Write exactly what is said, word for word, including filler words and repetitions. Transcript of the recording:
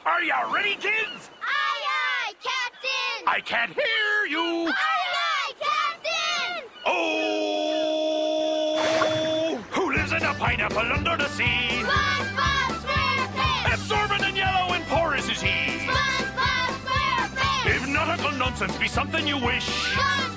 Are you ready, kids? Aye, aye, Captain! I can't hear you! Aye, aye, Captain! Oh! Who lives in a pineapple under the sea? SpongeBob SquarePants! Absorbent and yellow and porous is he. SpongeBob SquarePants! If nautical nonsense be something you wish, SpongeBob